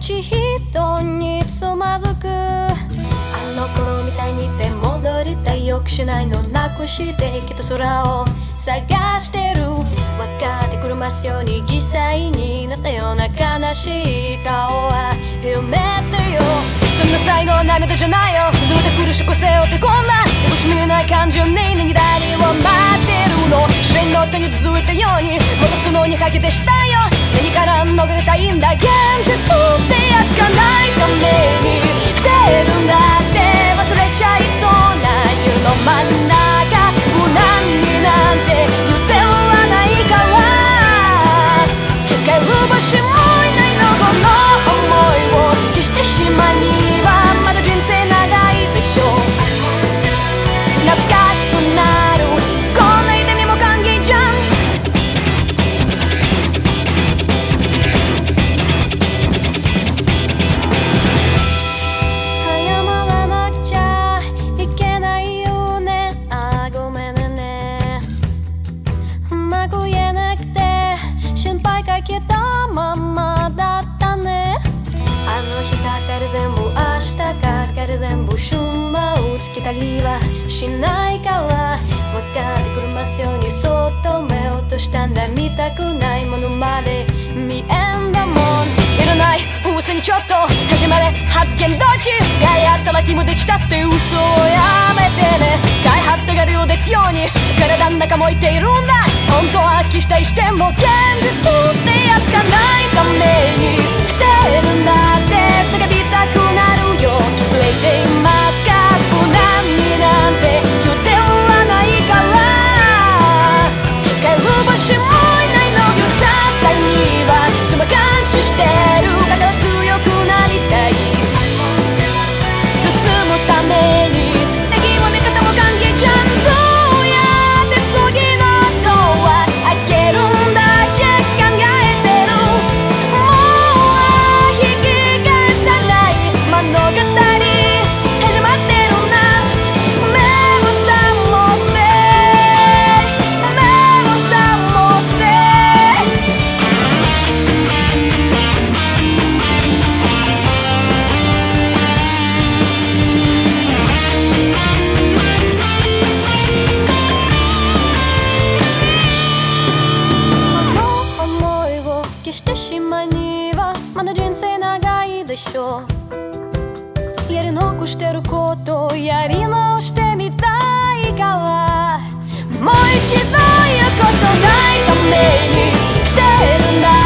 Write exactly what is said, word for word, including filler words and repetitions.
ち人につまずく。あの頃みたいにで戻りたい。よくしないのなくしてきっと空を探してる。分かってくるますように犠牲になったような悲しい顔はやめてよ。そんな最後は涙じゃないよ。ずっと苦しく背負ってこんな憎しみない感情に何々を待ってるの。試練の手に続いたように戻すのに吐き出したよ。何から逃れたいんだ。現実ってやつがないために来てるんだって忘れちゃいそうな夜の真ん中。無難になんて言ってはないから帰る場所もいないの。この想いを消してしまいにはまだ人生長いでしょう。懐かしくなるこんな痛みも歓迎じゃん。謝らなくちゃいけないよね。あごめんね。うまく言えなくて心配かけたままだったね。あの日かかる全部明日かかる全部春馬をつけたりはしないから分かってくるますようにそっと目を落としたんだ。見たくないものまで見えんだもん。いらない嘘にちょっと始まれ発言どっちがやったら気もできたって嘘をやめてね。買い張ってがるようですように体の中も言っているんだ。本当は期待しても現実ってやつがないために来てるんだって叫びたくなるよ。気づいていますか。無難になんて言ってはないから帰る場所もいないの。優しさにはつま感視してる。だから強くなりたい。進むために敵も味方も歓迎じゃん。どうやって次のドア開けるんだっけ考えてる。もう引き返さない物語始まってるな。目を覚ませ目を覚ませ。この想いを消してしまいにはまだ人生長いでしょう。やり残してることをやり直してみたいからもう一度言うことないために来てるんだ。